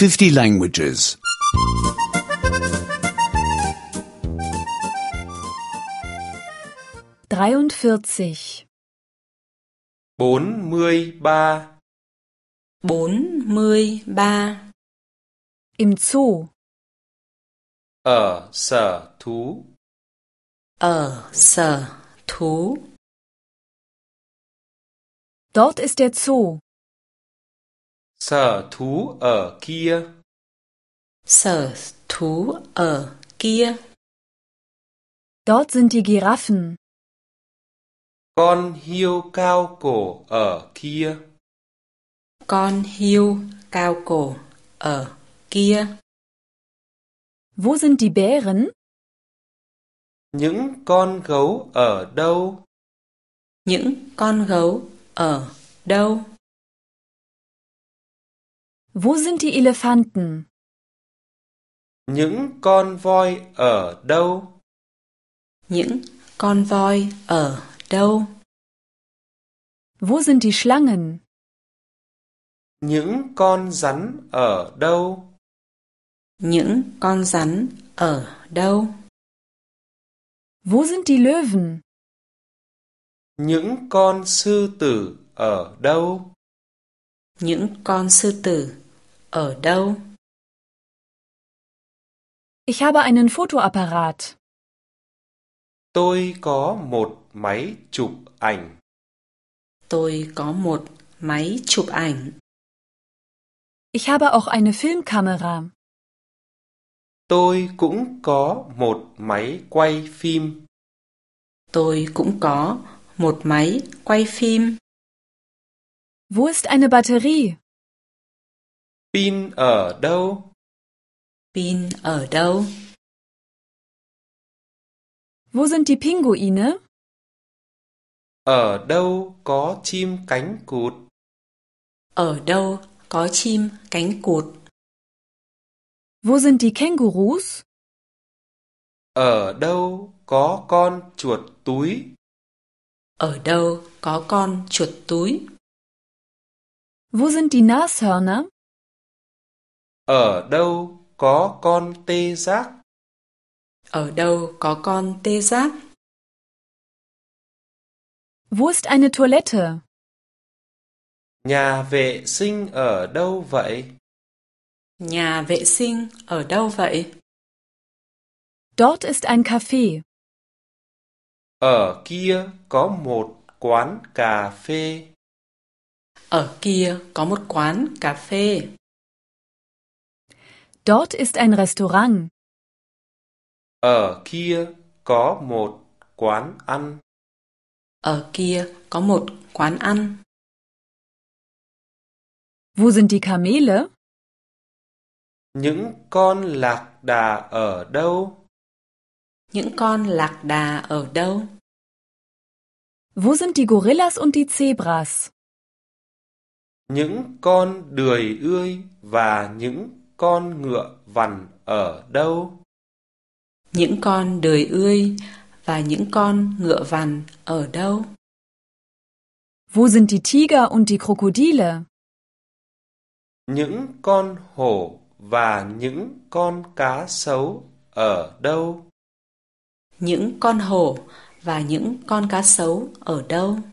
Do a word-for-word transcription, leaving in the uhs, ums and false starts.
fifty languages. dreiundvierzig. bốn mươi ba. bốn mươi ba. Im Zoo. Ở sở thú. Ở sở thú. Dort ist der Zoo. Sở thú ở kia. Sở thú ở kia. Dort sind die Giraffen. Con hươu cao cổ ở kia. Con hươu cao cổ ở kia. Wo sind die Bären? Những con gấu ở đâu? Những con gấu ở đâu? Wo sind die Elefanten? Những con voi ở đâu? Những con voi ở đâu? Wo sind die Schlangen? Những con rắn ở đâu? Những con rắn ở đâu? Wo sind die Löwen? Những con sư tử ở đâu? Những con sư tử ở đâu? Ich habe einen Fotoapparat. Tôi có một máy chụp ảnh. Tôi có một máy chụp ảnh. Ich habe auch eine Filmkamera. Tôi cũng có một máy quay phim. Tôi cũng có một máy quay phim. Wo ist eine Batterie? Pin ở đâu? Pin ở đâu? Wo sind die Pinguine? Ở đâu có chim cánh cụt? Ở đâu có chim cánh cụt? Wo sind die Kängurus? Ở đâu có con chuột túi? Ở đâu có con chuột túi? Wo sind die Nashörner? Ở đâu có con tê giác? Ở đâu có con tê giác? Wo ist eine Toilette? Nhà vệ sinh ở đâu vậy? Nhà vệ sinh ở đâu vậy? Dort ist ein Café. Ở kia có một quán cà phê. Ở kia có một quán cà phê. Dort ist ein Restaurant. Ở kia có một quán ăn. Ở kia có một quán ăn. Wo sind die Kamele? Những con lạc đà ở đâu? Những con lạc đà ở đâu? Wo sind die Gorillas und die Zebras? Những con đười ươi và những con ngựa vằn ở đâu? Những con đười ươi và những con ngựa vằn ở đâu? Wo sind die Tiger und die Krokodile? Những con hổ và những con cá sấu ở đâu? Những con hổ và những con cá sấu ở đâu?